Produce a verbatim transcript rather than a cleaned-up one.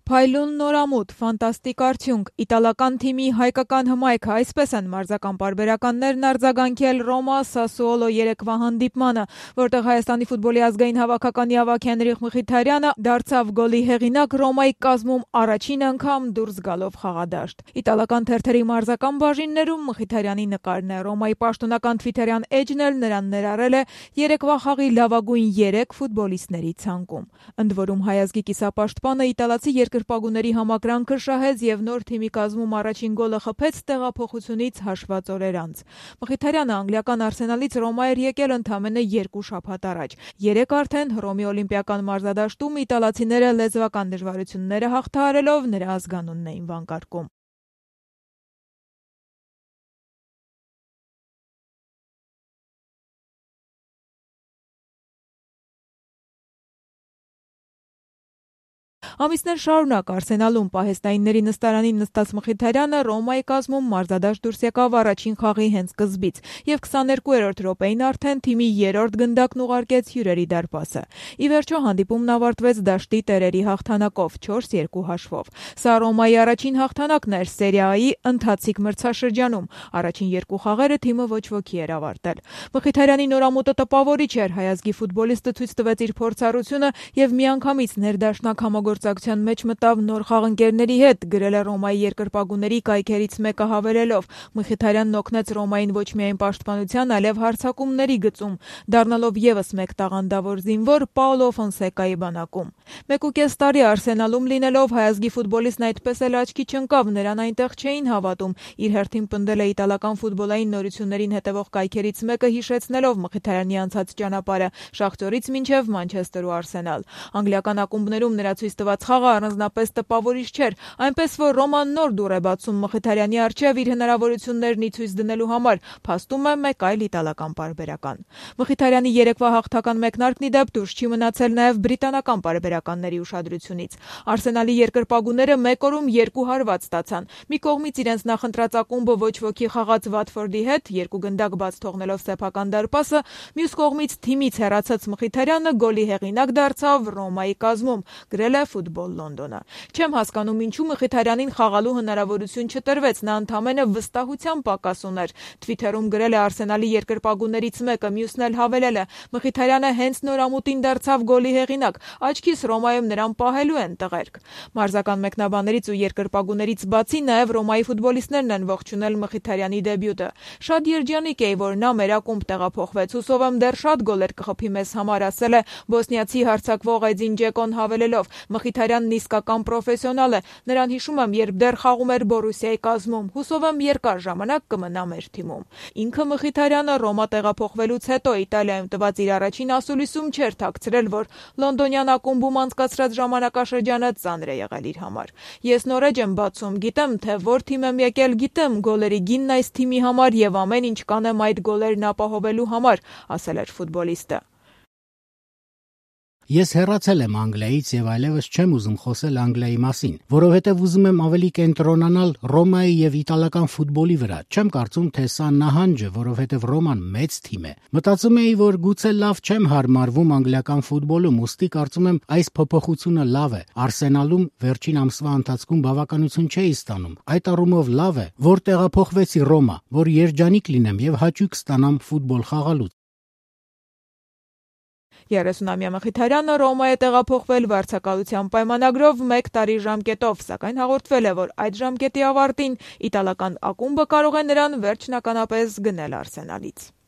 Փայլուն նորամուտ, ֆանտաստիկ արդյունք, իտալական թիմի հայկական հմայքը, այսպես են մարզական պարբերականներն արձագանքել Ռոմա Սասուոլո երեկվա հանդիպմանը, որտեղ Հայաստանի ֆուտբոլի ազգային հավաքականի ավագ Հենրիխ Մխիթարյանը դարձավ գոլի հեղինակ Ռոմայի կազմում առաջին անգամ դուրս գալով խաղադաշտ։ Իտալական թերթերի մարզական բաժիններում Մխիթարյանի նկարն է, Ռոմայի պաշտոնական թվիթերյան էջն էլ նրան ներառել է երեկվա խաղի լավագույն երեք ֆուտբոլիստների ցանկում։ Ընդ որում հայ ազգի կիսապաշտպանը իտալացի երկրպագուների համակրանքը շահեց եւ նոր թիմի կազմում առաջին գոլը խփեց տեղափոխությունից հաշված օրեր անց։ Մխիթարյանը անգլիական Արսենալից Ռոմա էր եկել ընդամենը երկու շաբաթ առաջ։ Երեք արդեն Հռոմի օլիմպիական մարզադաշտում իտալացիները լեզվական դժվարությունները հաղթահարելով նրա ազգանունն էին վանկարկում։ Ամիսներ շարունակ Արսենալում պահեստայինների նստարանին նստած Մխիթարյանը Ռոմայի կազմում մարզադաշտ դուրս եկավ առաջին խաղի հենց սկզբից եւ քսաներկուերորդ րոպեին արդեն թիմի երրորդ գնդակն ուղարկեց հյուրերի դարպասը։ Ի վերջո հանդիպումն ավարտվեց դաշտի տերերի հաղթանակով չորս երկու հաշվով։ Սա Ռոմայի առաջին հաղթանակն էր Սերիայի ընթացիկ մրցաշրջանում։ Առաջին երկու խաղերը թիմը ոչ ոքի էր ավարտել։ Մխիթարյանի նորամուտը տպավորիչ էր, հայ ազգի ֆուտբոլիստը ցույց տվեց իր փորձառությունը եւ միանգամից ներդաշնակ համագործակցության մեջ մտավ նոր խաղընկերների հետ, գրել է Ռոմայի երկրպագուների կայքերից մեկը հավելելով. Մխիթարյանն օգնեց Ռոմային ոչ միայն պաշտպանության, այլև հարձակումների գծում, դառնալով եւս մեկ տաղանդավոր զինվոր Պաուլո Ֆոնսեկայի բանակում։ Մեկ ու կես տարի Արսենալում լինելով հայ ազգի ֆուտբոլիստն այդպես էլ աչքի չընկավ, նրան այնտեղ չէին հավատում։ Իր հերթին պնդել է իտալական ֆուտբոլային նորություններին հետևող կայքերից մեկը, հիշեցնելով Մխիթարյանի անցած ճանապարհը Շախտյորից մինչև Մանչեսթեր ու Արսենալ։ Անգլիական ակումբներում նրա ցույց տված խաղը առանձնապես տպավորիչ չէր, այնպես որ Ռոման նոր դուռ է բացում Մխիթարյանի առջև իր հնարավորություններն ի ցույց դնելու համար, փաստում է մեկ այլ իտալական պարբերական։ Մխիթարյանի երեկվա հաղթական մեկնարկն ի դեպ դուրս չի մնացել նաև բրիտանական պարբերականների ուշադրությունից։ Արսենալի երկրպագուները մեկ օրում երկու հարված ստացան։ Մի կողմից իրենց նախընտրած ակումբը ոչ ոքի խաղաց Վատֆորդի հետ, երկու գնդակ բաց թողնելով սեփական դարպասը, մյուս կողմից թիմից հեռացած Մխիթարյանը գոլի հեղինակ դարձավ Ռոմայի կազմում, գրել է Ֆուտբոլ Լոնդոնը։ Չեմ հասկանում ինչու Մխիթարյանին խաղալու հնարավորություն չտրվեց, նա ընդամենը վստահության պակաս ուներ։ Թվիթերում գրել է Արսենալի երկրպագուներից մեկը, մյուսն էլ հավելել է. Մխիթարյանը հենց նորամուտին դարձավ գոլի հեղինակ, աչքիս Ռոմայում նրան պահելու են տղերք։ Մարզական մեկնաբաններից ու երկրպագուներից բացի նաև Ռոմայի ֆուտբոլիստներն են ողջունել Մխիթարյանի դեբյուտը։ Շատ երջանիկ էի, որ նա մեր ակումբ տեղափոխվեց, հուսով եմ դեռ շատ գոլեր կխփի մեզ համար, ասել է բոսնիացի հարձակվող Էդին Ջեկոն հավելելով. Մխիթարյանն իսկական պրոֆեսիոնալ է, նրան հիշում եմ, երբ դեռ խաղում էր Բորուսիայի կազմում, հուսով եմ երկար ժամանակ կմնա մեր թիմում։ Ինքը Մխիթարյանը Ռոմա տեղափոխվելուց հետո Իտալիայում տված իր առաջին ասուլիսում չէր թաքցրել, որ լոնդոնյան ակումբում անցկացրած ժամանակաշրջանը ծանր է եղել իր համար։ Ես նոր էջ եմ բացում, գիտեմ, թե որ թիմ եմ եկել, գիտեմ գոլերի գինն այս թիմի համար եւ ամեն ինչ կանեմ այդ գոլերն ապահովելու համար, ասել էր ֆուտբոլիստը։ Ես հեռացել եմ Անգլիայից եւ այլևս չեմ ուզում խոսել Անգլիայի մասին, որովհետեւ ուզում եմ ավելի կենտրոնանալ Ռոմայի եւ իտալական ֆուտբոլի վրա։ Չեմ կարծում, թե սա նահանջ է, որովհետեւ Ռոման մեծ թիմ է։ Մտածում էի, որ գուցե լավ չեմ հարմարվում անգլիական ֆուտբոլում, ուստի կարծում եմ այս փոփոխությունը լավ է։ Արսենալում վերջին ամսվա ընթացքում բավականություն չէի ստանում։ Այդ առումով լավ է, որ տեղափոխվեցի Ռոմա, որ երջանիկ լինեմ եւ հաճույք ստանամ ֆուտբոլ խաղալուց։ երեսունամյա Մխիթարյանը Ռոմա է տեղափոխվել վարձակալության պայմանագրով մեկ տարի ժամկետով, սակայն հաղորդվել է, որ այդ ժամկետի ավարտին իտալական ակումբը կարող է նրան վերջնականապես գնել Արսենալից։